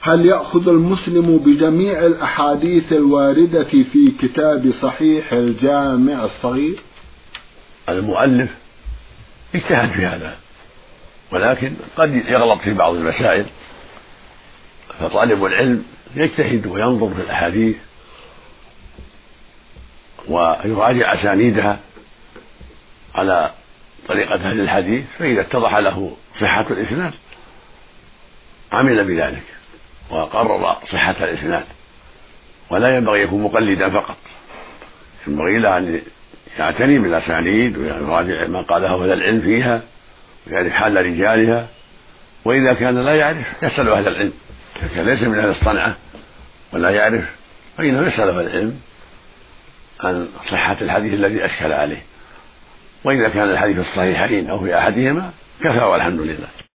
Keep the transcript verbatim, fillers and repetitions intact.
هل يأخذ المسلم بجميع الأحاديث الواردة في كتاب صحيح الجامع الصغير؟ المؤلف اجتهد في هذا، ولكن قد يغلط في بعض المسائل، فطالب العلم يجتهد وينظر في الأحاديث ويراجع أسانيدها على طريقة أهل الحديث، فإذا اتضح له صحة الإسناد عمل بذلك وقرر صحة الإسناد، ولا ينبغي يكون مقلدا فقط، ينبغي له أن يعتني بالأسانيد ويراجع ما قاله أهل العلم فيها ويعرف حال رجالها، وإذا كان لا يعرف يسأل أهل العلم، إذا كان ليس من أهل الصنعة ولا يعرف فإنه يسأل أهل العلم عن صحة الحديث الذي أشكل عليه، وإذا كان الحديث الصحيحين أو في أحدهما كفى والحمد لله.